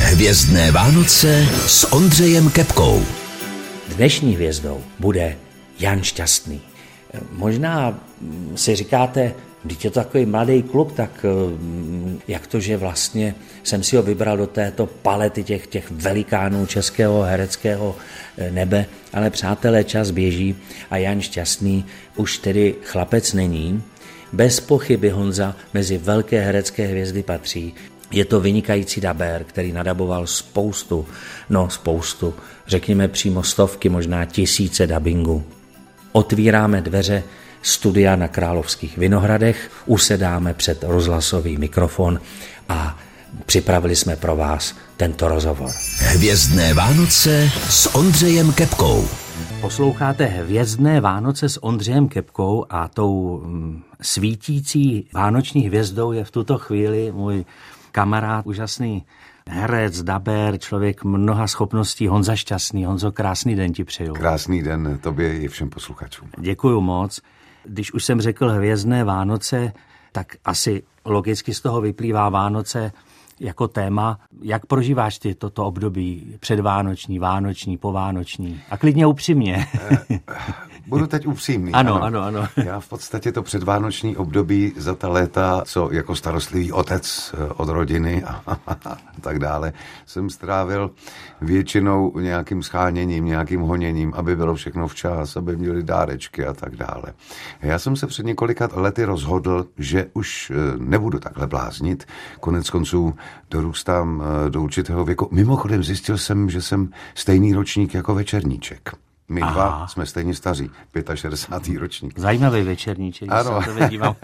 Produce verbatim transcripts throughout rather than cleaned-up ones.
Hvězdné Vánoce s Ondřejem Kepkou. Dnešní hvězdou bude Jan Šťastný. Možná si říkáte, když je to takový mladý kluk, tak jak to, že vlastně jsem si ho vybral do této palety těch, těch velikánů českého hereckého nebe, ale přátelé, čas běží a Jan Šťastný už tedy chlapec není. Bez pochyby Honza mezi velké herecké hvězdy patří. Je to vynikající dabér, který nadaboval spoustu, no spoustu, řekněme přímo stovky, možná tisíce dabingů. Otvíráme dveře studia na Královských Vinohradech, usedáme před rozhlasový mikrofon a připravili jsme pro vás tento rozhovor. Hvězdné Vánoce s Ondřejem Kepkou. Posloucháte Hvězdné Vánoce s Ondřejem Kepkou a tou svítící vánoční hvězdou je v tuto chvíli můj kamarád, úžasný herec, dabér, člověk mnoha schopností, Honza Šťastný. Honzo, krásný den ti přeju. Krásný den tobě i všem posluchačům. Děkuju moc. Když už jsem řekl Hvězdné Vánoce, tak asi logicky z toho vyplývá Vánoce jako téma. Jak prožíváš ty toto období předvánoční, vánoční, povánoční? A klidně upřímně. Budu teď upřímný. Ano, ano, ano. Já v podstatě to předvánoční období za ta léta, co jako starostlivý otec od rodiny a, a, a tak dále, jsem strávil většinou nějakým scháněním, nějakým honěním, aby bylo všechno včas, aby měli dárečky a tak dále. Já jsem se před několika lety rozhodl, že už nebudu takhle bláznit. Konec konců dorůstám do určitého věku. Mimochodem zjistil jsem, že jsem stejný ročník jako Večerníček. My Aha. dva jsme stejně staří, šedesátý pátý ročník. Zajímavý Večerníček, ano. Se to dívám.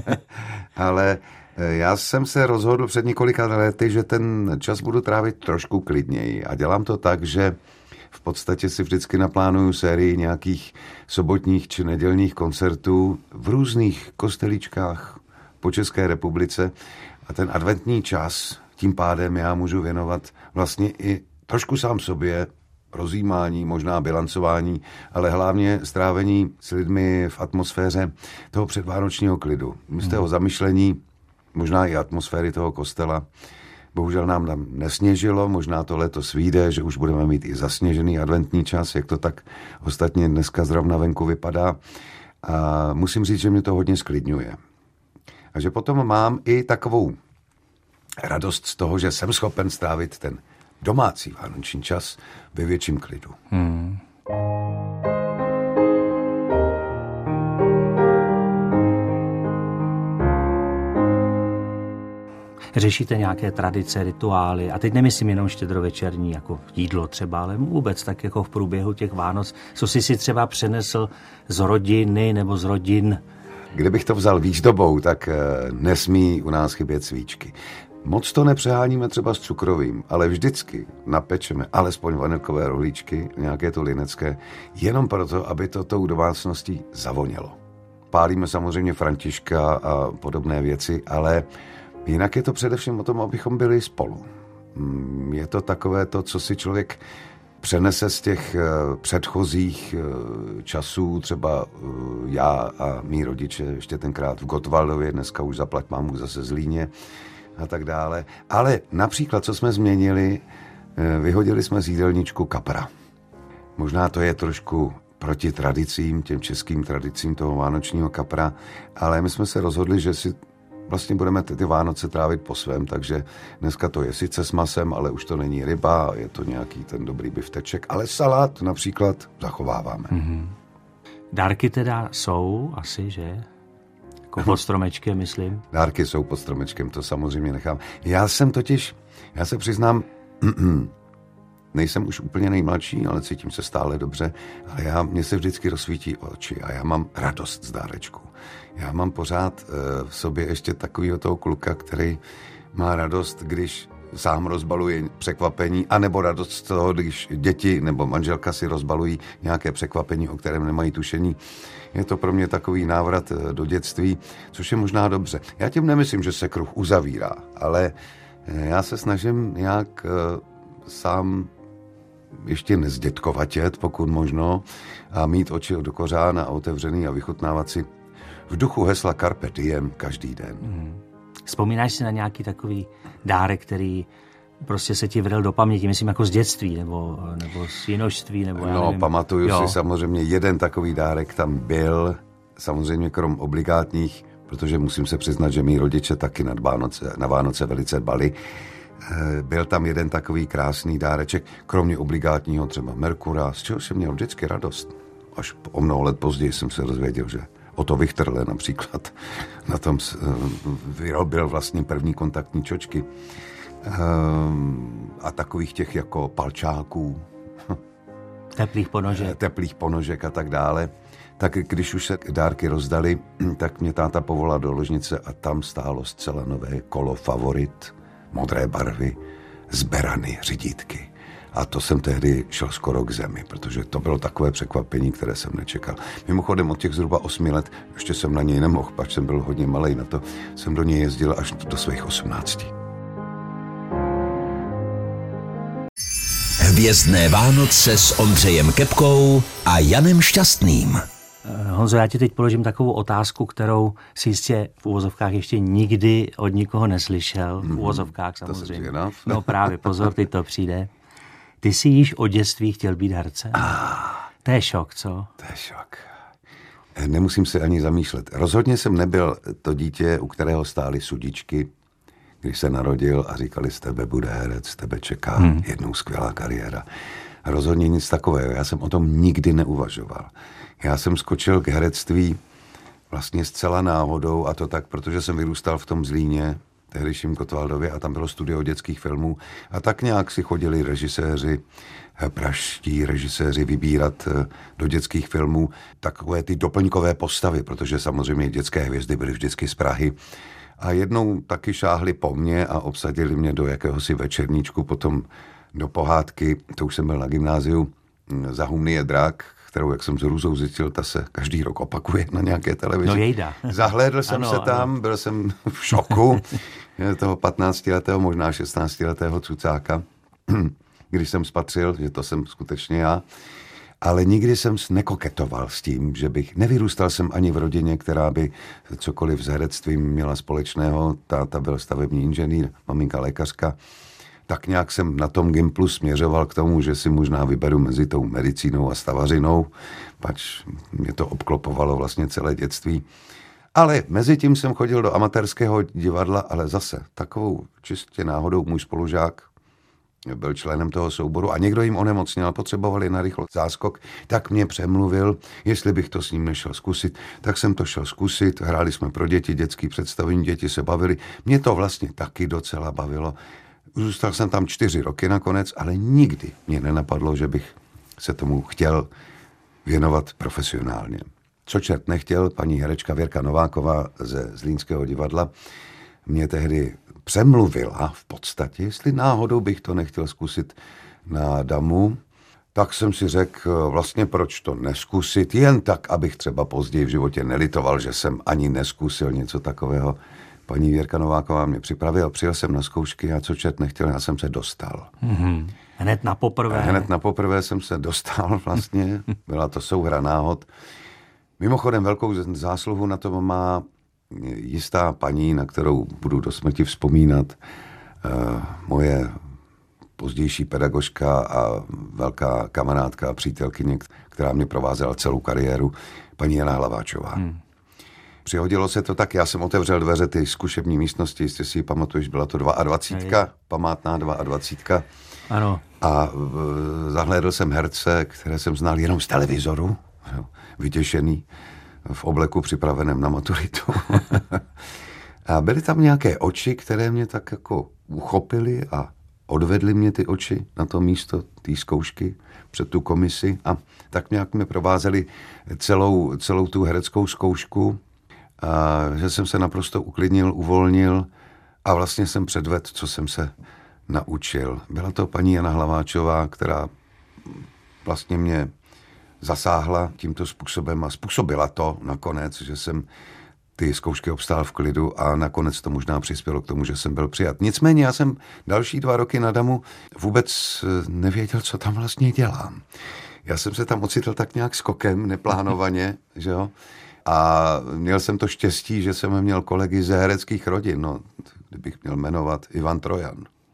Ale já jsem se rozhodl před několika lety, že ten čas budu trávit trošku klidněji. A dělám to tak, že v podstatě si vždycky naplánuju sérii nějakých sobotních či nedělních koncertů v různých kostelíčkách po České republice. A ten adventní čas, tím pádem já můžu věnovat vlastně i trošku sám sobě, rozjímání, možná bilancování, ale hlavně strávení s lidmi v atmosféře toho předvánočního klidu. Z toho zamyšlení, možná i atmosféry toho kostela. Bohužel nám tam nesněžilo, možná to letos vyjde, že už budeme mít i zasněžený adventní čas, jak to tak ostatně dneska zrovna venku vypadá. A musím říct, že mě to hodně sklidňuje. A že potom mám i takovou radost z toho, že jsem schopen strávit ten domácí vánoční čas ve větším klidu. Hmm. Řešíte nějaké tradice, rituály, a teď nemyslím jenom štědrovečerní, jako jídlo třeba, ale vůbec tak jako v průběhu těch Vánoc, co jsi si třeba přenesl z rodiny nebo z rodin? Kdybych to vzal výzdobou, tak nesmí u nás chybět svíčky. Moc to nepřeháníme třeba s cukrovým, ale vždycky napečeme alespoň vanilkové rohlíčky, nějaké to linecké, jenom proto, aby to tou domácností zavonělo. Pálíme samozřejmě Františka a podobné věci, ale jinak je to především o tom, abychom byli spolu. Je to takové to, co si člověk přenese z těch předchozích časů, třeba já a mý rodiče ještě tenkrát v Gottwaldově, dneska už zaplať mámu zase Zlíně, a tak dále. Ale například, co jsme změnili, vyhodili jsme z jídelníčku kapra. Možná to je trošku proti tradicím, těm českým tradicím toho vánočního kapra, ale my jsme se rozhodli, že si vlastně budeme ty Vánoce trávit po svém, takže dneska to je sice s masem, ale už to není ryba, je to nějaký ten dobrý bifteček, ale salát například zachováváme. Mm-hmm. Dárky teda jsou asi, že? Pod stromečkem, myslím. Dárky jsou pod stromečkem, to samozřejmě nechám. Já jsem totiž, já se přiznám, nejsem už úplně nejmladší, ale cítím se stále dobře, ale já, mně se vždycky rozsvítí oči a já mám radost z dárečku. Já mám pořád uh, v sobě ještě takového toho kluka, který má radost, když sám rozbaluje překvapení, anebo radost z toho, když děti nebo manželka si rozbalují nějaké překvapení, o kterém nemají tušení. Je to pro mě takový návrat do dětství, což je možná dobře. Já tím nemyslím, že se kruh uzavírá, ale já se snažím nějak uh, sám ještě nezdětkovatět, pokud možno, a mít oči do kořána a otevřený a vychutnávat si v duchu hesla Carpe diem každý den. Hmm. Vzpomínáš si na nějaký takový dárek, který prostě se ti vydal do paměti, myslím jako z dětství, nebo, nebo z jinožství, nebo já No, nevím. pamatuju Jo. si samozřejmě, jeden takový dárek tam byl, samozřejmě krom obligátních, protože musím se přiznat, že mý rodiče taky na Vánoce, na Vánoce velice dbali. Byl tam jeden takový krásný dáreček, kromě obligátního třeba Merkura, z čeho jsem měl vždycky radost. Až o mnoho let později jsem se dozvěděl, že Otto Wichterle například na tom vyrobil vlastně první kontaktní čočky. A takových těch jako palčáků. Teplých ponožek. Teplých ponožek a tak dále. Tak když už se dárky rozdali, tak mě táta povolal do ložnice a tam stálo zcela nové kolo Favorit, modré barvy, z berany řidítky. A to jsem tehdy šel skoro k zemi, protože to bylo takové překvapení, které jsem nečekal. Mimochodem od těch zhruba osmi let, ještě jsem na něj nemohl, pač jsem byl hodně malej na to, jsem do něj jezdil až do svých osmnácti. Hvězdné Vánoce s Ondřejem Kepkou a Janem Šťastným. Honzo, já ti teď položím takovou otázku, kterou si jistě v uvozovkách ještě nikdy od nikoho neslyšel. V uvozovkách samozřejmě. No právě, pozor, teď to přijde. Ty jsi již od dětství chtěl být hercem? Ah, to je šok, co? To je šok. Nemusím se ani zamýšlet. Rozhodně jsem nebyl to dítě, u kterého stály sudičky, když se narodil a říkali, z tebe bude herec, z tebe čeká hmm. jednou skvělá kariéra. Rozhodně nic takového. Já jsem o tom nikdy neuvažoval. Já jsem skočil k herectví vlastně zcela náhodou, a to tak, protože jsem vyrůstal v tom Zlíně, tehdejším Kotwaldově, a tam bylo studio dětských filmů a tak nějak si chodili režiséři, pražští režiséři vybírat do dětských filmů takové ty doplňkové postavy, protože samozřejmě dětské hvězdy byly vždycky z Prahy. A jednou taky šáhli po mně a obsadili mě do jakéhosi večerníčku, potom do pohádky, to už jsem byl na gymnáziu, Za humny je drak, kterou, jak jsem s hrůzou zjistil, ta se každý rok opakuje na nějaké televizi. No jejda. Zahlédl jsem ano, se tam, ano. Byl jsem v šoku toho patnáctiletého, možná šestnáctiletého cucáka, když jsem spatřil, že to jsem skutečně já. Ale nikdy jsem nekoketoval s tím, že bych, nevyrůstal jsem ani v rodině, která by cokoliv s herectvím měla společného. Táta byl stavební inženýr, maminka lékařka. Tak nějak jsem na tom Gimplu směřoval k tomu, že si možná vyberu mezi tou medicínou a stavařinou, pač mě to obklopovalo vlastně celé dětství. Ale mezi tím jsem chodil do amatérského divadla, ale zase takovou čistě náhodou můj spolužák byl členem toho souboru a někdo jim onemocněl, potřebovali na rychlo záskok, tak mě přemluvil, jestli bych to s ním nešel zkusit. Tak jsem to šel zkusit, hráli jsme pro děti, dětský představení, děti se bavili. Mě to vlastně taky docela bavilo. Zůstal jsem tam čtyři roky nakonec, ale nikdy mě nenapadlo, že bych se tomu chtěl věnovat profesionálně. Co čert nechtěl, paní herečka Věrka Nováková ze Zlínského divadla mě tehdy přemluvila v podstatě, jestli náhodou bych to nechtěl zkusit na damu, tak jsem si řekl, vlastně proč to neskusit, jen tak, abych třeba později v životě nelitoval, že jsem ani neskusil něco takového. Paní Věrka Nováková mě připravila, přijel jsem na zkoušky a co čert nechtěl, já jsem se dostal. Mm-hmm. Hned na poprvé. Hned na poprvé jsem se dostal vlastně, byla to souhra náhod. Mimochodem velkou zásluhu na to má jistá paní, na kterou budu do smrti vzpomínat, moje pozdější pedagožka a velká kamarádka a přítelkyně, která mě provázela celou kariéru, paní Jana Hlaváčová. Hmm. Přihodilo se to tak, já jsem otevřel dveře ty zkušební místnosti, jestli si ji pamatuješ, byla to dvacítka, je. Památná dvacítka. Ano. A v, zahlédl jsem herce, které jsem znal jenom z televizoru, vytěšený, v obleku připraveném na maturitu. A byly tam nějaké oči, které mě tak jako uchopily a odvedly mě ty oči na to místo té zkoušky před tu komisi a tak nějak mě provázeli celou, celou tu hereckou zkoušku a že jsem se naprosto uklidnil, uvolnil a vlastně jsem předvedl, co jsem se naučil. Byla to paní Jana Hlaváčová, která vlastně mě zasáhla tímto způsobem a způsobila to nakonec, že jsem ty zkoušky obstál v klidu a nakonec to možná přispělo k tomu, že jsem byl přijat. Nicméně já jsem další dva roky na damu vůbec nevěděl, co tam vlastně dělám. Já jsem se tam ocitl tak nějak skokem, neplánovaně, že jo? A měl jsem to štěstí, že jsem měl kolegy ze hereckých rodin, no, kdybych měl jmenovat Ivan Trojan,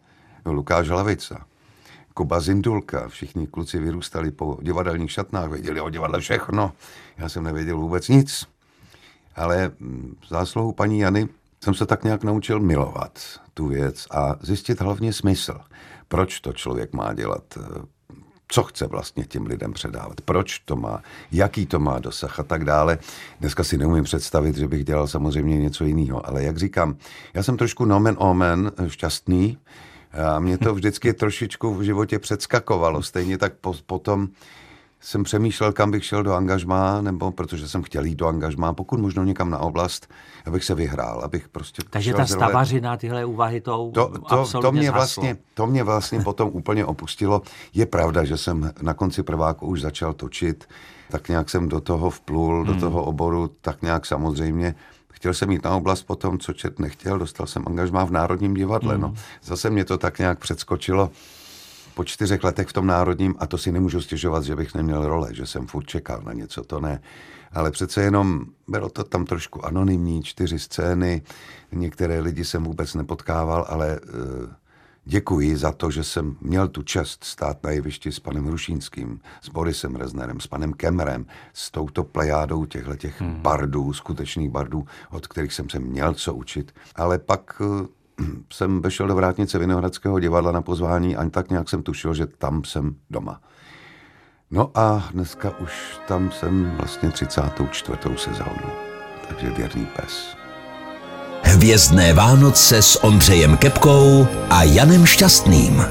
Lukáš Hlavica, Kuba Zindulka, všichni kluci vyrůstali po divadelních šatnách, věděli o divadle všechno. Já jsem nevěděl vůbec nic. Ale zásluhou paní Jany jsem se tak nějak naučil milovat tu věc a zjistit hlavně smysl. Proč to člověk má dělat? Co chce vlastně těm lidem předávat? Proč to má? Jaký to má dosah a tak dále? Dneska si neumím představit, že bych dělal samozřejmě něco jiného. Ale jak říkám, já jsem trošku nomen omen šťastný a mě to vždycky trošičku v životě předskakovalo. Stejně tak po, potom jsem přemýšlel, kam bych šel do angažmá, nebo protože jsem chtěl jít do angažmá, pokud možno někam na oblast, abych se vyhrál, abych prostě... Takže ta stavařina, tyhle úvahy to, to, to, to mě vlastně, to mě vlastně potom úplně opustilo. Je pravda, že jsem na konci prváku už začal točit, tak nějak jsem do toho vplul, hmm. do toho oboru, tak nějak samozřejmě. Chtěl jsem jít na oblast potom, co čet nechtěl, dostal jsem angažmá v Národním divadle. Hmm. No. Zase mě to tak nějak předskočilo po čtyřech letech v tom Národním a to si nemůžu stěžovat, že bych neměl role, že jsem furt čekal na něco, to ne. Ale přece jenom bylo to tam trošku anonymní, čtyři scény, některé lidi jsem vůbec nepotkával, ale e, děkuji za to, že jsem měl tu čest stát na jevišti s panem Hrušínským, s Borisem Reznerem, s panem Kemmerem, s touto plejádou těchto těch hmm. bardů, skutečných bardů, od kterých jsem se měl co učit. Ale pak jsem vešel do vrátnice Vinohradského divadla na pozvání a tak nějak jsem tušil, že tam jsem doma. No a dneska už tam jsem vlastně třicátou čtvrtou sezónu, takže věrný pes. Hvězdné Vánoce s Ondřejem Kepkou a Janem Šťastným.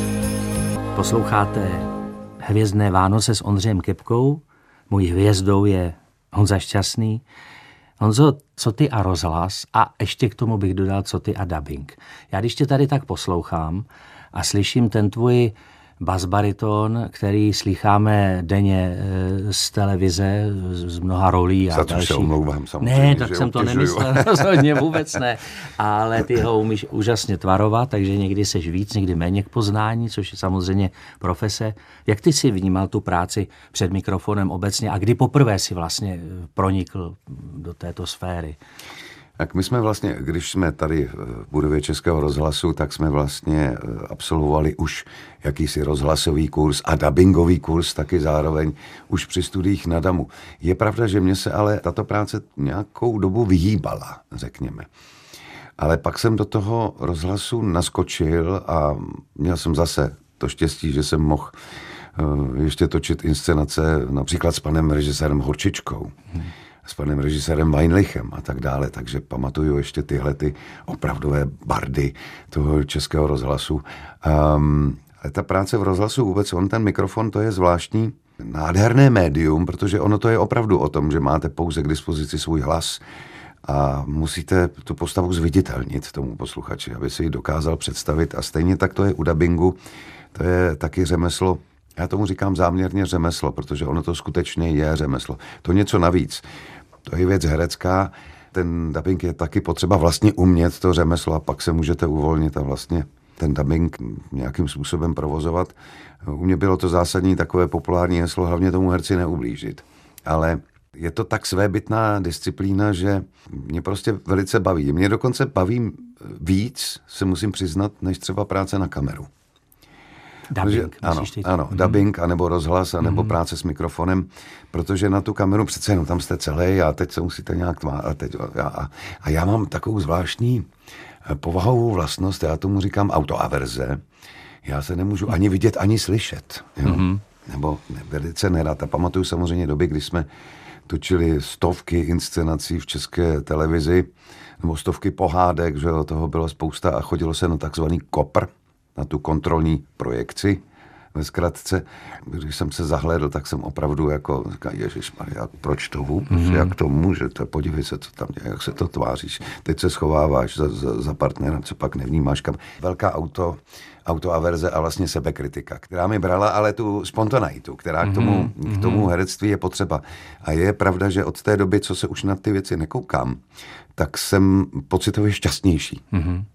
Posloucháte Hvězdné Vánoce s Ondřejem Kepkou. Mojí hvězdou je Honza Šťastný. Honzo, co ty a rozhlas a ještě k tomu bych dodal, co ty a dubbing. Já když tě tady tak poslouchám a slyším ten tvůj basbariton, který slycháme denně z televize, z mnoha rolí a za dalších. Za to se omlouvám samozřejmě. Ne, tak jsem to nemyslel, rozhodně vůbec ne. Ale ty ho umíš úžasně tvarovat, takže někdy seš víc, někdy méně k poznání, což je samozřejmě profese. Jak ty si vnímal tu práci před mikrofonem obecně a kdy poprvé si vlastně pronikl do této sféry? Tak my jsme vlastně, když jsme tady v budově Českého rozhlasu, tak jsme vlastně absolvovali už jakýsi rozhlasový kurz a dabingový kurz taky zároveň už při studiích na Damu. Je pravda, že mě se ale tato práce nějakou dobu vyhýbala, řekněme. Ale pak jsem do toho rozhlasu naskočil a měl jsem zase to štěstí, že jsem mohl ještě točit inscenace například s panem režisérem Horčičkou. Hmm. s panem režisérem Weinlichem a tak dále, takže pamatuju ještě tyhle ty opravdové bardy toho Českého rozhlasu. Um, ale ta práce v rozhlasu vůbec, on ten mikrofon, to je zvláštní, nádherné médium, protože ono to je opravdu o tom, že máte pouze k dispozici svůj hlas a musíte tu postavu zviditelnit tomu posluchači, aby si ji dokázal představit a stejně tak to je u dabingu, to je taky řemeslo. Já tomu říkám záměrně řemeslo, protože ono to skutečně je řemeslo. To něco navíc. To je věc herecká. Ten dabing je taky potřeba vlastně umět to řemeslo a pak se můžete uvolnit a vlastně ten dabing nějakým způsobem provozovat. U mě bylo to zásadní takové populární heslo, hlavně tomu herci neublížit. Ale je to tak svébytná disciplína, že mě prostě velice baví. Mě dokonce baví víc, se musím přiznat, než třeba práce na kameru. Dubbing, ano, teď... ano, mm-hmm. dubbing, anebo rozhlas, anebo mm-hmm. práce s mikrofonem, protože na tu kameru přece jenom tam jste celý a teď se musíte nějak tvářit. A, teď, a, a já mám takovou zvláštní povahovou vlastnost, já tomu říkám autoaverze. Já se nemůžu ani vidět, ani slyšet. Jo? Mm-hmm. Nebo velice nerad. A pamatuju samozřejmě doby, kdy jsme točili stovky inscenací v České televizi, nebo stovky pohádek, že toho bylo spousta a chodilo se na takzvaný kopr, na tu kontrolní projekci. Ve zkratce, když jsem se zahlédl, tak jsem opravdu jako říkal, ježišmarja, proč to vůbec, mm-hmm. jak to může, to podívej se, co tam děje, jak se to tváříš, teď se schováváš za, za, za partnera, co pak nevnímáš kam. Velká auto, autoaverze a vlastně sebekritika, která mi brala ale tu spontaneitu, která mm-hmm. k tomu, k tomu herectví je potřeba. A je pravda, že od té doby, co se už na ty věci nekoukám, tak jsem pocitově šťastnější. Mm-hmm.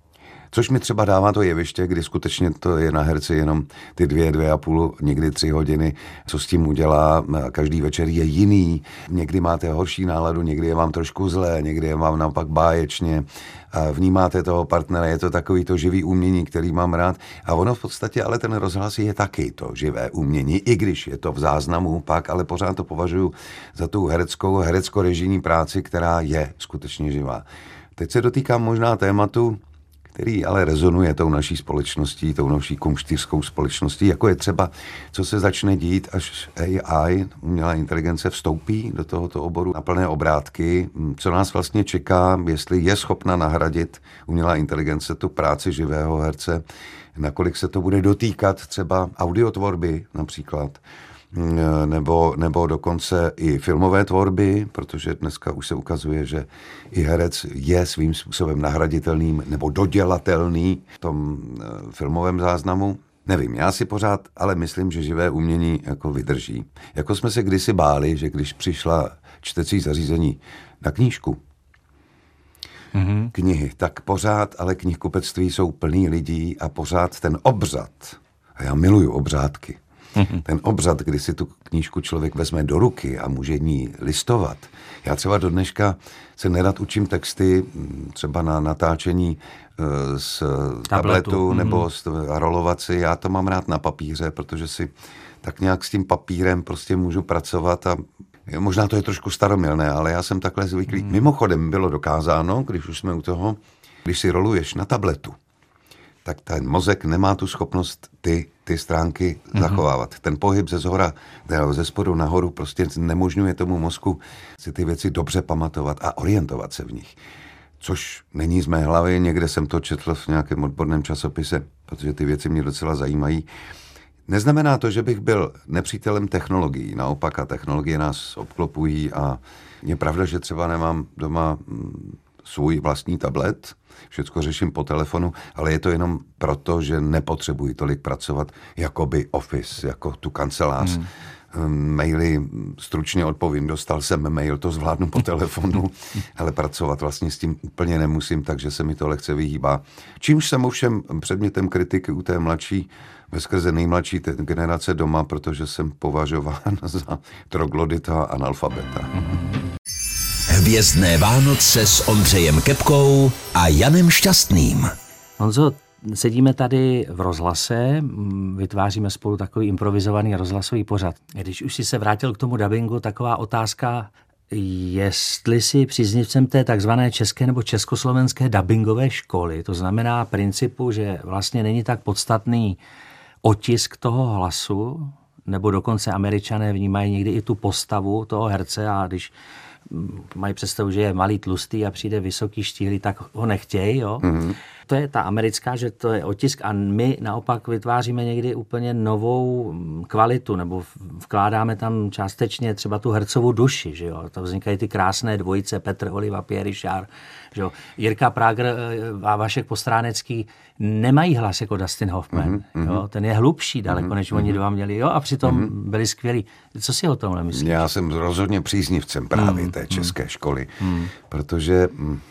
Což mi třeba dává to jeviště, kdy skutečně to je na herci jenom ty dvě, dvě a půl, někdy tři hodiny, co s tím udělá. Každý večer je jiný. Někdy máte horší náladu, někdy je vám trošku zlé, někdy je vám naopak báječně. A vnímáte toho partnera, je to takový to živý umění, který mám rád. A ono v podstatě, ale ten rozhlas je taky to živé umění, i když je to v záznamu pak, ale pořád to považuji za tu hereckou, herecko-režijní práci, která je skutečně živá. Teď se dotýkám možná tématu, který ale rezonuje tou naší společností, tou naší kumštýřskou společností, jako je třeba, co se začne dít, až A I, umělá inteligence, vstoupí do tohoto oboru na plné obrátky, co nás vlastně čeká, jestli je schopna nahradit umělá inteligence tu práci živého herce, nakolik se to bude dotýkat třeba audiotvorby například, nebo, nebo dokonce i filmové tvorby, protože dneska už se ukazuje, že i herec je svým způsobem nahraditelným nebo dodělatelný v tom filmovém záznamu. Nevím, já si pořád, ale myslím, že živé umění jako vydrží. Jako jsme se kdysi báli, že když přišla čtecí zařízení na knížku, mm-hmm. knihy, tak pořád, ale knihkupectví jsou plný lidí a pořád ten obřad, a já miluju obřádky, ten obřad, kdy si tu knížku člověk vezme do ruky a může ní listovat. Já třeba do dneška se nerad učím texty, třeba na natáčení z tabletu, tabletu nebo mm-hmm. rolovat si. Já to mám rád na papíře, protože si tak nějak s tím papírem prostě můžu pracovat a možná to je trošku staromilné, ale já jsem takhle zvyklý. Mm. Mimochodem bylo dokázáno, když už jsme u toho, když si roluješ na tabletu, tak ten mozek nemá tu schopnost ty, ty stránky mm-hmm. zachovávat. Ten pohyb ze zhora, ze spodu nahoru prostě nemožňuje tomu mozku si ty věci dobře pamatovat a orientovat se v nich. Což není z mé hlavy, někde jsem to četl v nějakém odborném časopise, protože ty věci mě docela zajímají. Neznamená to, že bych byl nepřítelem technologií, naopak a technologie nás obklopují a je pravda, že třeba nemám doma svůj vlastní tablet, všecko řeším po telefonu, ale je to jenom proto, že nepotřebuji tolik pracovat jako by Office, jako tu kancelář. Hmm. Maily stručně odpovím, dostal jsem mail, to zvládnu po telefonu, ale pracovat vlastně s tím úplně nemusím, takže se mi to lehce vyhýbá. Čímž jsem ovšem předmětem kritiky u té mladší, veskrze nejmladší generace doma, protože jsem považován za troglodita a analfabeta. Hvězdné Vánoce s Ondřejem Kepkou a Janem Šťastným. Honzo, sedíme tady v rozhlase, vytváříme spolu takový improvizovaný rozhlasový pořad. Když už si se vrátil k tomu dabingu, taková otázka, jestli si příznivcem té takzvané české nebo československé dabingové školy, to znamená principu, že vlastně není tak podstatný otisk toho hlasu, nebo dokonce Američané vnímají někdy i tu postavu toho herce a když mají představu, že je malý, tlustý a přijde vysoký, štíhlý, tak ho nechtějí, jo. Mm-hmm. To je ta americká, že to je otisk a my naopak vytváříme někdy úplně novou kvalitu, nebo vkládáme tam částečně třeba tu hercovou duši, že jo. To vznikají ty krásné dvojice Petr Oliva, Pierre Richard, že jo. Jirka Prager a Vašek Postránecký nemají hlas jako Dustin Hoffman, mm-hmm. jo. Ten je hlubší daleko, mm-hmm. než oni dva měli, jo, a přitom mm-hmm. byli skvělí. Co si o tomhle myslíš? Já jsem rozhodně příznivcem právě mm-hmm. té české školy, mm-hmm. protože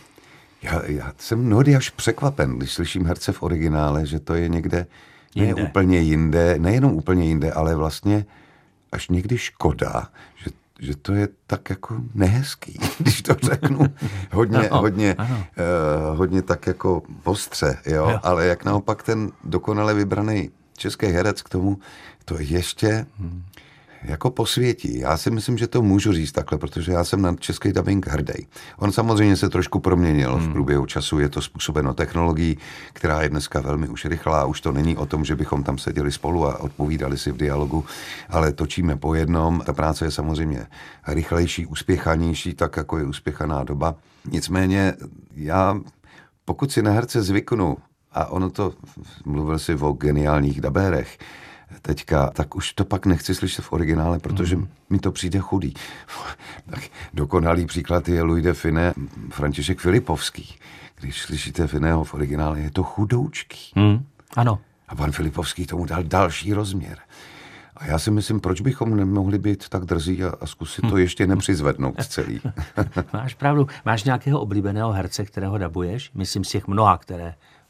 Já, já jsem mnohdy až překvapen, když slyším herce v originále, že to je někde ne jinde. úplně jinde, nejenom úplně jinde, ale vlastně až někdy škoda, že, že to je tak jako nehezký, když to řeknu hodně, no, hodně, uh, hodně tak jako ostře, jo? jo, ale jak naopak ten dokonale vybraný český herec k tomu, to ještě hmm. jako posvětí. Já si myslím, že to můžu říct takhle, protože já jsem na český dabing hrdý. On samozřejmě se trošku proměnil hmm. v průběhu času, je to způsobeno technologií, která je dneska velmi už rychlá, už to není o tom, že bychom tam seděli spolu a odpovídali si v dialogu, ale točíme po jednom. Ta práce je samozřejmě rychlejší, uspěchanější, tak jako je uspěchaná doba. Nicméně já, pokud si na herce zvyknu, a ono to, mluvil si o geniálních dabérech, teďka, tak už to pak nechci slyšet v originále, protože mm. mi to přijde chudý. Tak dokonalý příklad je Louis de Funès, František Filipovský. Když slyšíte Finého v originále, je to chudoučký. Mm. Ano. A pan Filipovský tomu dal další rozměr. A já si myslím, proč bychom nemohli být tak drzí a, a zkusit to ještě nepřizvednout celý. Máš pravdu. Máš nějakého oblíbeného herce, kterého dabuješ? Myslím z těch mnoha, které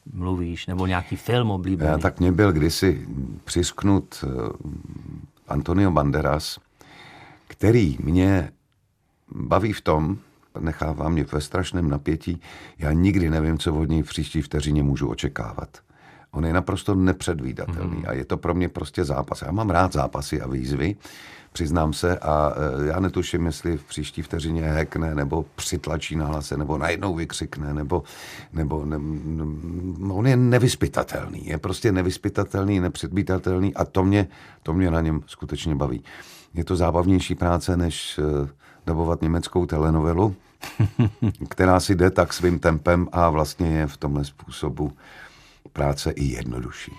mluvíš, nebo nějaký film oblíbený? Já, tak mě byl kdysi přisknut Antonio Banderas, který mě baví v tom, nechává mě ve strašném napětí, já nikdy nevím, co od něj v příští vteřině můžu očekávat. On je naprosto nepředvídatelný mm. a je to pro mě prostě zápas. Já mám rád zápasy a výzvy, přiznám se, a já netuším, jestli v příští vteřině hekne, nebo přitlačí na hlase, nebo najednou vykřikne, nebo, nebo ne, ne, on je nevyzpytatelný, je prostě nevyzpytatelný, nepředvídatelný a to mě, to mě na něm skutečně baví. Je to zábavnější práce, než dabovat německou telenovelu, která si jde tak svým tempem a vlastně je v tomhle způsobu práce i jednodušší.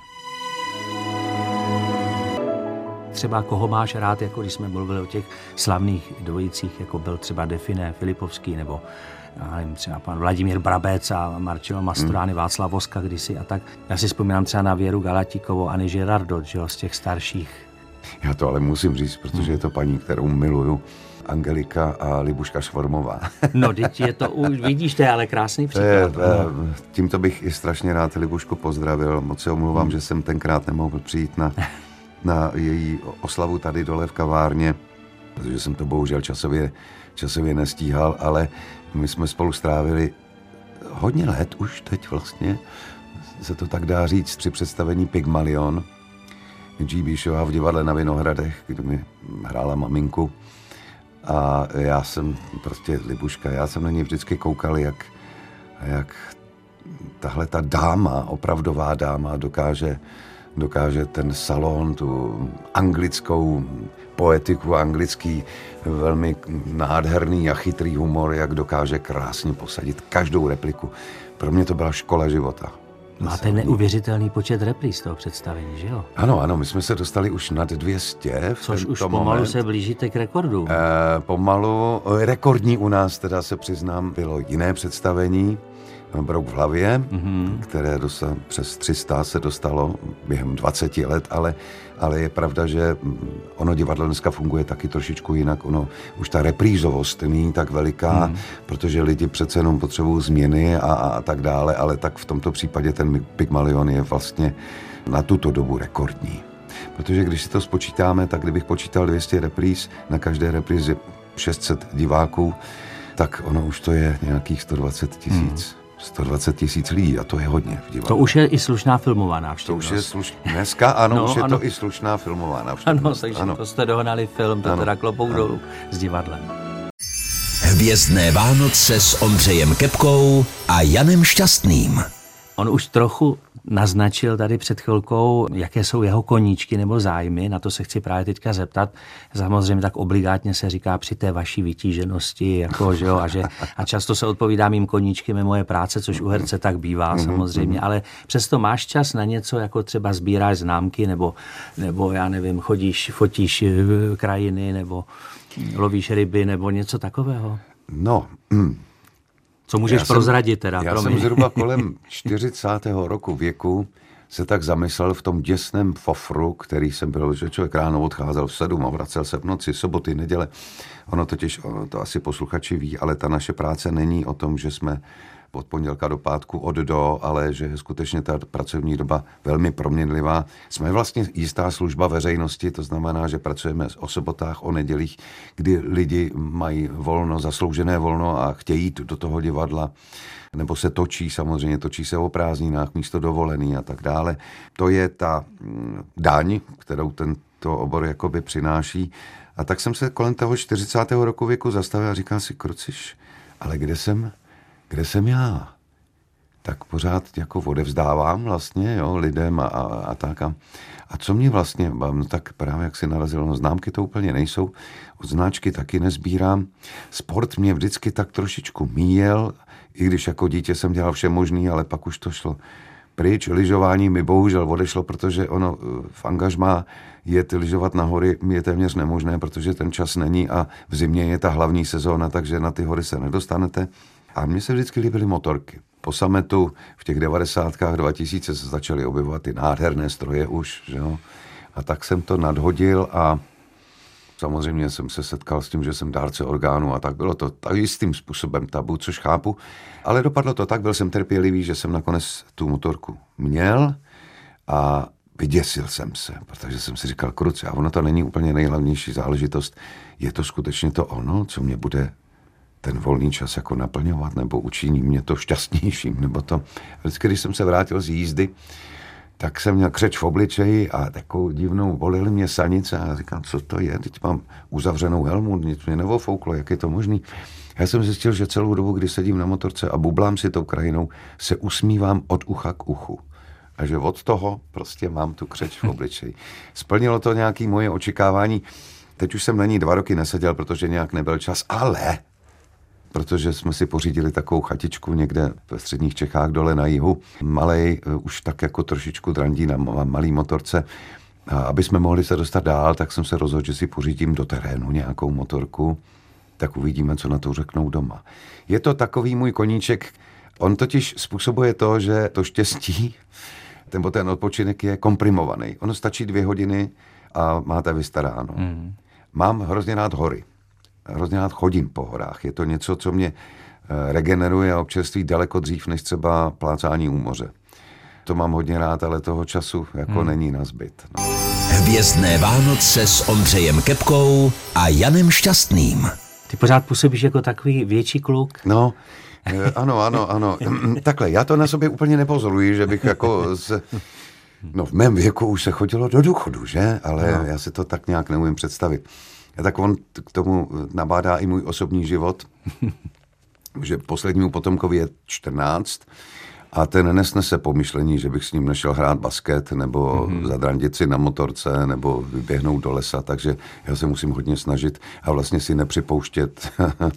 Třeba koho máš rád, jako když jsme mluvili o těch slavných dvojicích, jako byl třeba Define, Filipovský, nebo já nevím, třeba pan Vladimír Brabec a Marcello Mastroianni, hmm. Václav Voska kdysi a tak. Já si vzpomínám třeba na Věru Galatíkovou, Anny Girardot, že jo, z těch starších. Já to ale musím říct, protože hmm. je to paní, kterou miluju. Angelika a Libuška Švormová. No, teď je to, vidíš, to je ale krásný příklad. Tímto bych i strašně rád Libušku pozdravil. Moc se omlouvám, hmm. že jsem tenkrát nemohl přijít na, na její oslavu tady dole v kavárně, protože jsem to bohužel časově, časově nestíhal, ale my jsme spolu strávili hodně let už teď vlastně, se to tak dá říct, při představení Pygmalion, G B Showa v divadle na Vinohradech, kde mi hrála maminku. A já jsem prostě Libuška, já jsem na něj vždycky koukal, jak, jak tahle ta dáma, opravdová dáma, dokáže, dokáže ten salon, tu anglickou poetiku, anglický velmi nádherný a chytrý humor, jak dokáže krásně posadit každou repliku. Pro mě to byla škola života. Máte neuvěřitelný počet repríz toho představení, že jo? Ano, ano, my jsme se dostali už nad dvě stě. Což už pomalu moment. Se blížíte k rekordu. E, pomalu. Rekordní u nás, teda se přiznám, bylo jiné představení, Brouk v hlavě, mm-hmm. které dosa, přes tři sta se dostalo během dvaceti let, ale, ale je pravda, že ono divadlo dneska funguje taky trošičku jinak. Ono, už ta reprízovost není tak veliká, mm. protože lidi přece jenom potřebují změny a, a, a tak dále, ale tak v tomto případě ten Pygmalion je vlastně na tuto dobu rekordní. Protože když si to spočítáme, tak kdybych počítal dvě stě repríz, na každé repríze šest set diváků, tak ono už to je nějakých sto dvacet tisíc. Mm. sto dvacet tisíc lidí a to je hodně v divadle. To už je i slušná filmová návštěvnost. To už je sluš... Dneska ano, no, už je ano. To i slušná filmová návštěvnost. Ano, takže ano. To jste dohnali film, to ano. Teda klobouk dolů s divadlem. Hvězdné Vánoce s Ondřejem Kepkou a Janem Šťastným. On už trochu naznačil tady před chvilkou, jaké jsou jeho koníčky nebo zájmy, na to se chci právě teďka zeptat. Samozřejmě tak obligátně se říká při té vaší vytíženosti, jako, že jo, a, že, a často se odpovídá mým koníčkem je moje práce, což u herce tak bývá samozřejmě, ale přesto máš čas na něco, jako třeba sbíráš známky, nebo, nebo já nevím, chodíš, fotíš krajiny, nebo lovíš ryby, nebo něco takového? No, mm. Co můžeš já prozradit teda? Já jsem zhruba kolem čtyřicátého roku věku se tak zamyslel v tom děsném fofru, který jsem byl, že člověk ráno odcházel v sedm a vracel se v noci, soboty, neděle. Ono totiž, ono to asi posluchači ví, ale ta naše práce není o tom, že jsme od pondělka do pátku od do, ale že je skutečně ta pracovní doba velmi proměnlivá. Jsme vlastně jistá služba veřejnosti, to znamená, že pracujeme o sobotách, o nedělích, kdy lidi mají volno, zasloužené volno a chtějí jít do toho divadla, nebo se točí, samozřejmě točí se o prázdninách, místo dovolený a tak dále. To je ta daň, kterou tento obor jakoby přináší. A tak jsem se kolem toho čtyřicátého roku věku zastavil a říkal si, kruciš, ale kde jsem Kde jsem já? Tak pořád jako odevzdávám vlastně, jo, lidem a, a, a tak. A, a co mě vlastně, no tak právě jak si narazilo, no známky to úplně nejsou, od značky taky nezbírám. Sport mě vždycky tak trošičku míjel, i když jako dítě jsem dělal vše možný, ale pak už to šlo pryč. Lyžování mi bohužel odešlo, protože ono v angažmá jet lyžovat na hory je téměř nemožné, protože ten čas není a v zimě je ta hlavní sezóna, takže na ty hory se nedostanete. A mně se vždycky líbily motorky. Po sametu v těch devadesátkách dva tisíce se začaly objevovat ty nádherné stroje už, že jo. A tak jsem to nadhodil a Samozřejmě jsem se setkal s tím, že jsem dárce orgánů a tak bylo to tak jistým způsobem tabu, což chápu, ale dopadlo to tak, byl jsem trpělivý, že jsem nakonec tu motorku měl a vyděsil jsem se, protože jsem si říkal, kruce, a ono to není úplně nejhlavnější záležitost, je to skutečně to ono, co mě bude ten volný čas jako naplňovat, nebo učiní mě to šťastnějším, nebo to. Vždycky, když jsem se vrátil z jízdy, tak jsem měl křeč v obličeji a takovou divnou, bolily mě sanice a říkám, co to je, teď mám uzavřenou helmu, nic mě nevofouklo, jak je to možný. Já jsem zjistil, že celou dobu, kdy sedím na motorce a bublám si tou krajinou, se usmívám od ucha k uchu. A že od toho prostě mám tu křeč v obličeji. Splnilo to nějaké moje očekávání. Teď už jsem na ní dva roky neseděl, protože nějak nebyl čas, ale protože jsme si pořídili takovou chatičku někde ve středních Čechách dole na jihu. Malej, už tak jako trošičku drandí na malý motorce. A aby jsme mohli se dostat dál, tak jsem se rozhodl, že si pořídím do terénu nějakou motorku. Tak uvidíme, co na to řeknou doma. Je to takový můj koníček. On totiž způsobuje to, že to štěstí, nebo ten odpočinek je komprimovaný. Ono stačí dvě hodiny a máte vystaráno. Mm. Mám hrozně rád hory. Hrozně rád chodím po horách. Je to něco, co mě regeneruje a občerství daleko dřív, než třeba plácání u moře. To mám hodně rád, ale toho času jako hmm. není nazbyt. No. Hvězdné Vánoce s Ondřejem Kepkou a Janem Šťastným. Ty pořád působíš jako takový větší kluk? No, ano, ano, ano. Takhle, já to na sobě úplně nepozoruji, že bych jako z... No v mém věku už se chodilo do důchodu, že? Ale no. Já si to tak nějak neumím představit. A tak on k tomu nabádá i můj osobní život, že poslednímu potomkovi je čtrnáct a ten nesnese pomyšlení, že bych s ním nešel hrát basket nebo mm-hmm. zadrandit si na motorce nebo vyběhnout do lesa, takže já se musím hodně snažit a vlastně si nepřipouštět,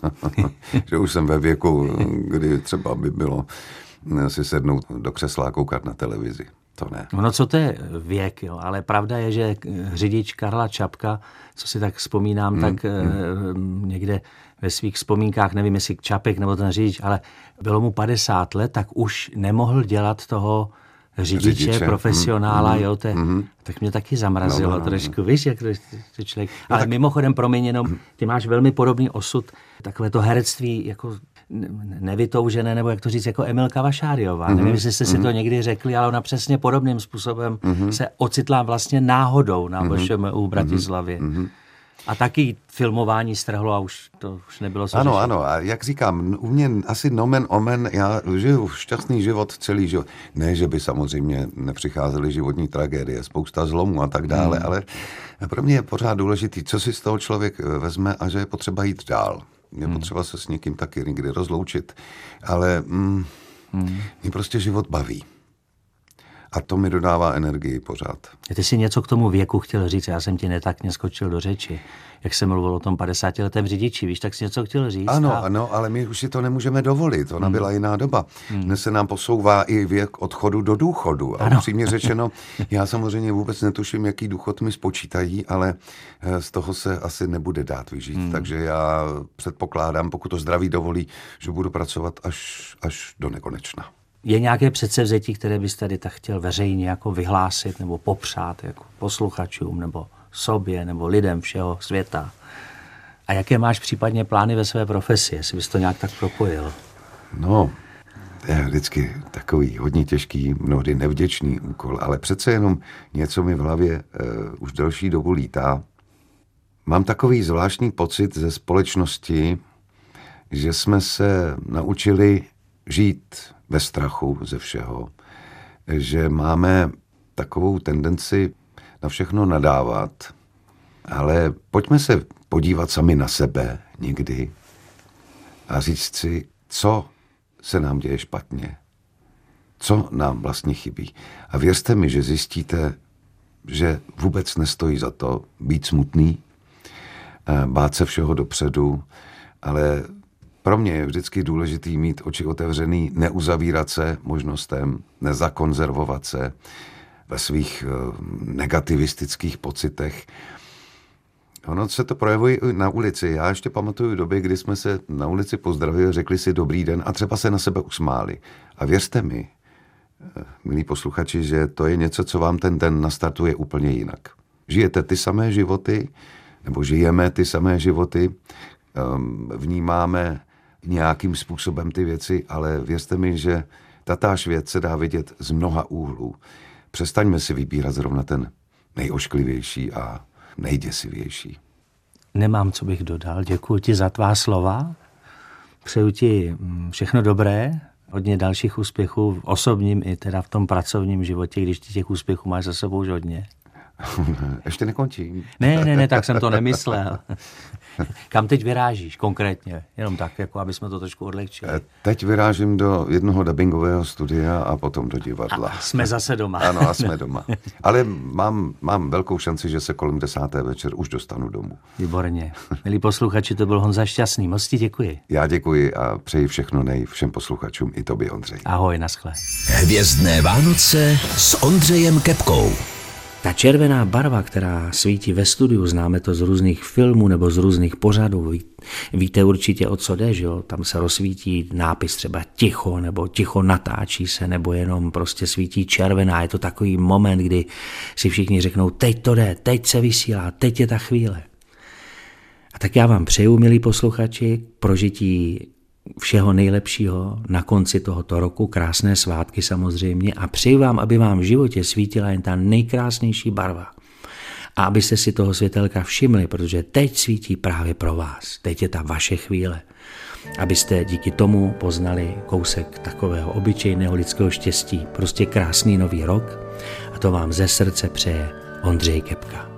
že už jsem ve věku, kdy třeba by bylo si sednout do křesla a koukat na televizi. To ne. No co to je věk, jo, ale pravda je, že řidič Karla Čapka, co si tak vzpomínám, hmm. tak hmm. někde ve svých vzpomínkách, nevím jestli Čapek nebo ten řidič, ale bylo mu padesát let, tak už nemohl dělat toho řidiče, řidiče. profesionála, hmm. jo, to je, hmm. tak mě taky zamrazilo no, no, no, trošku, no. Víš, jak to člověk. No, ale tak... mimochodem, promiň, jenom, ty máš velmi podobný osud, takové to herectví, jako nevytoužené, nebo jak to říct, jako Emilka Vašáriová. Mm-hmm. Nevím, jestli jste si to někdy řekli, ale ona přesně podobným způsobem mm-hmm. se ocitla vlastně náhodou na V Š M U v Bratislavě. Mm-hmm. A taky filmování strhlo a už to už nebylo co Ano, řešit. ano. A jak říkám, u mě asi nomen omen, já žiju šťastný život celý život. Ne, že by samozřejmě nepřicházely životní tragédie, spousta zlomů a tak dále, mm. ale pro mě je pořád důležitý, co si z toho člověk vezme a že je potřeba jít dál. Je hmm. potřeba se s někým taky někdy rozloučit, ale mm, hmm. mě prostě život baví. A to mi dodává energii pořád. Ty jsi něco k tomu věku chtěl říct, já jsem ti netakně skočil do řeči. Jak jsem mluvil o tom padesátiletém řidiči, víš, tak jsi něco chtěl říct. Ano, a... ano, ale my už si to nemůžeme dovolit. Ona hmm. byla jiná doba. Hmm. Dnes se nám posouvá i věk odchodu do důchodu. A upřímně řečeno, já samozřejmě vůbec netuším, jaký důchod mi spočítají, ale z toho se asi nebude dát vyžít. Hmm. Takže já předpokládám, pokud to zdraví dovolí, že budu pracovat až, až do nekonečna. Je nějaké předsevzetí, které bys tady tak chtěl veřejně jako vyhlásit nebo popřát jako posluchačům nebo sobě nebo lidem všeho světa? A jaké máš případně plány ve své profesi, jestli bys to nějak tak propojil? No, je vždycky takový hodně těžký, mnohdy nevděčný úkol, ale přece jenom něco mi v hlavě uh, už delší dobu lítá. Mám takový zvláštní pocit ze společnosti, že jsme se naučili žít bez strachu ze všeho, že máme takovou tendenci na všechno nadávat, ale pojďme se podívat sami na sebe někdy a říct si, co se nám děje špatně, co nám vlastně chybí. A věřte mi, že zjistíte, že vůbec nestojí za to být smutný, bát se všeho dopředu, ale pro mě je vždycky důležitý mít oči otevřený, neuzavírat se možnostem, nezakonzervovat se ve svých negativistických pocitech. Ono se to projevuje i na ulici. Já ještě pamatuju doby, kdy jsme se na ulici pozdravili, řekli si dobrý den a třeba se na sebe usmáli. A věřte mi, milí posluchači, že to je něco, co vám ten den nastartuje úplně jinak. Žijete ty samé životy, nebo žijeme ty samé životy, vnímáme nějakým způsobem ty věci, ale věřte mi, že tatáž věc se dá vidět z mnoha úhlů. Přestaňme si vybírat zrovna ten nejošklivější a nejděsivější. Nemám, co bych dodal. Děkuji ti za tvá slova. Přeju ti všechno dobré, hodně dalších úspěchů v osobním i teda v tom pracovním životě, když ty těch úspěchů máš za sebou už hodně. Ještě nekončím. Ne, ne, ne, tak jsem to nemyslel. Kam teď vyrážíš konkrétně? Jenom tak, jako aby jsme to trošku odlehčili. Teď vyrážím do jednoho dabingového studia a potom do divadla. A jsme zase doma. Ano, a jsme doma. Ale mám, mám velkou šanci, že se kolem desáté večer už dostanu domů. Výborně. Milí posluchači, to byl Honza Šťastný. Moc ti děkuji. Já děkuji a přeji všechno nej všem posluchačům i tobě, Ondřej. Ahoj, naschle. Hvězdné Vánoce s Ondřejem Kepkou. Ta červená barva, která svítí ve studiu, známe to z různých filmů nebo z různých pořadů. Víte určitě, o co jde, že jo? Tam se rozsvítí nápis třeba ticho, nebo ticho natáčí se, nebo jenom prostě svítí červená. Je to takový moment, kdy si všichni řeknou, teď to jde, teď se vysílá, teď je ta chvíle. A tak já vám přeju, milí posluchači, prožití všeho nejlepšího na konci tohoto roku, krásné svátky samozřejmě, a přeji vám, aby vám v životě svítila jen ta nejkrásnější barva. A abyste si toho světelka všimli, protože teď svítí právě pro vás. Teď je ta vaše chvíle. Abyste díky tomu poznali kousek takového obyčejného lidského štěstí. Prostě krásný nový rok a to vám ze srdce přeje Ondřej Kepka.